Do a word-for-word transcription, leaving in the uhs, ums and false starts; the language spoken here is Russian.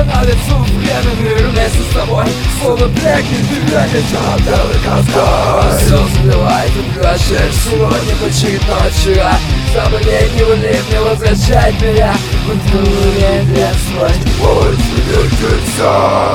на лицо времени вместе с тобой. Словно блекнет дыхание черно-белый каскад. Все забивает и прощает сегодня в очередной вчера. Чтобы не улив не возвращать меня в другое детство. Пусть видит